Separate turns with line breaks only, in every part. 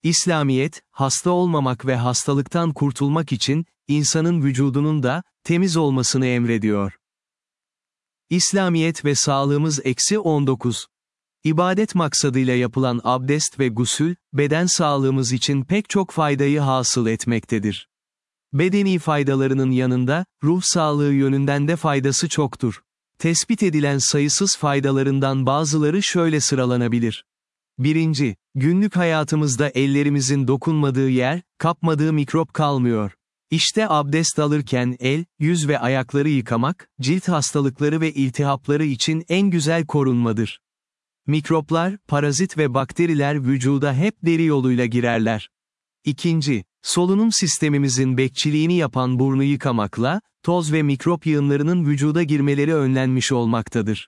İslamiyet, hasta olmamak ve hastalıktan kurtulmak için, insanın vücudunun da, temiz olmasını emrediyor. İslamiyet ve sağlığımız -19. İbadet maksadıyla yapılan abdest ve gusül, beden sağlığımız için pek çok faydayı hasıl etmektedir. Bedeni faydalarının yanında, ruh sağlığı yönünden de faydası çoktur. Tespit edilen sayısız faydalarından bazıları şöyle sıralanabilir. 1. Günlük hayatımızda ellerimizin dokunmadığı yer, kapmadığı mikrop kalmıyor. İşte abdest alırken el, yüz ve ayakları yıkamak, cilt hastalıkları ve iltihapları için en güzel korunmadır. Mikroplar, parazit ve bakteriler vücuda hep deri yoluyla girerler. 2. Solunum sistemimizin bekçiliğini yapan burnu yıkamakla, toz ve mikrop yığınlarının vücuda girmeleri önlenmiş olmaktadır.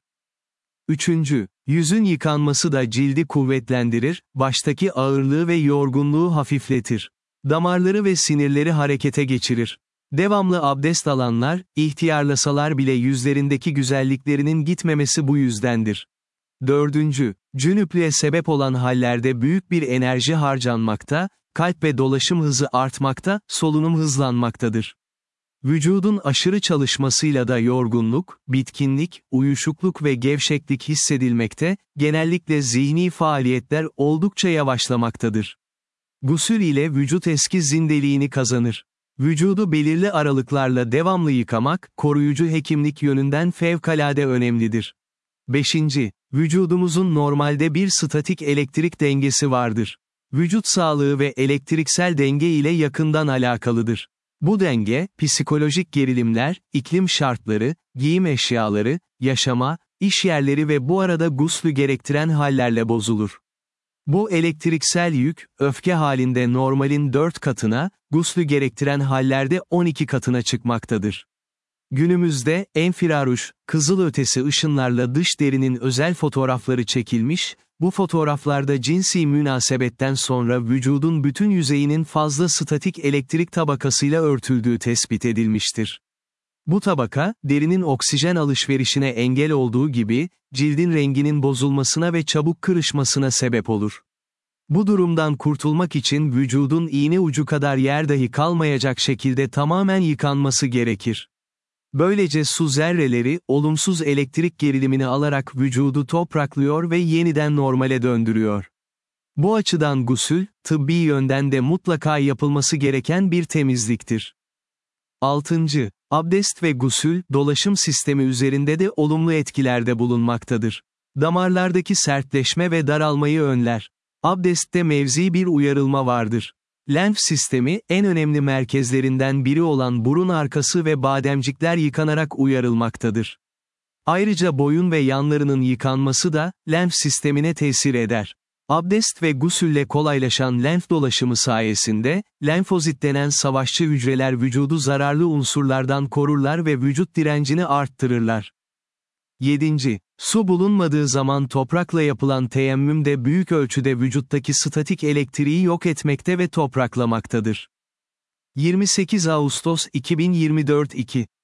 3. Yüzün yıkanması da cildi kuvvetlendirir, baştaki ağırlığı ve yorgunluğu hafifletir. Damarları ve sinirleri harekete geçirir. Devamlı abdest alanlar, ihtiyarlasalar bile yüzlerindeki güzelliklerinin gitmemesi bu yüzdendir. 4. Cünüplüğe sebep olan hallerde büyük bir enerji harcanmakta, kalp ve dolaşım hızı artmakta, solunum hızlanmaktadır. Vücudun aşırı çalışmasıyla da yorgunluk, bitkinlik, uyuşukluk ve gevşeklik hissedilmekte, genellikle zihni faaliyetler oldukça yavaşlamaktadır. Gusül ile vücut eski zindeliğini kazanır. Vücudu belirli aralıklarla devamlı yıkamak, koruyucu hekimlik yönünden fevkalade önemlidir. 5. Vücudumuzun normalde bir statik elektrik dengesi vardır. Vücut sağlığı ve elektriksel denge ile yakından alakalıdır. Bu denge, psikolojik gerilimler, iklim şartları, giyim eşyaları, yaşama, iş yerleri ve bu arada guslü gerektiren hallerle bozulur. Bu elektriksel yük, öfke halinde normalin 4 katına, guslü gerektiren hallerde 12 katına çıkmaktadır. Günümüzde, enfraruj, kızılötesi ışınlarla dış derinin özel fotoğrafları çekilmiş, bu fotoğraflarda cinsi münasebetten sonra vücudun bütün yüzeyinin fazla statik elektrik tabakasıyla örtüldüğü tespit edilmiştir. Bu tabaka, derinin oksijen alışverişine engel olduğu gibi, cildin renginin bozulmasına ve çabuk kırışmasına sebep olur. Bu durumdan kurtulmak için vücudun iğne ucu kadar yer dahi kalmayacak şekilde tamamen yıkanması gerekir. Böylece su zerreleri, olumsuz elektrik gerilimini alarak vücudu topraklıyor ve yeniden normale döndürüyor. Bu açıdan gusül, tıbbi yönden de mutlaka yapılması gereken bir temizliktir. 6. Abdest ve gusül, dolaşım sistemi üzerinde de olumlu etkilerde bulunmaktadır. Damarlardaki sertleşme ve daralmayı önler. Abdestte mevzi bir uyarılma vardır. Lenf sistemi, en önemli merkezlerinden biri olan burun arkası ve bademcikler yıkanarak uyarılmaktadır. Ayrıca boyun ve yanlarının yıkanması da, lenf sistemine tesir eder. Abdest ve gusülle kolaylaşan lenf dolaşımı sayesinde, lenfozit denen savaşçı hücreler vücudu zararlı unsurlardan korurlar ve vücut direncini arttırırlar. 7. Su bulunmadığı zaman toprakla yapılan teyemmüm de büyük ölçüde vücuttaki statik elektriği yok etmekte ve topraklamaktadır. 28 Ağustos 2024 2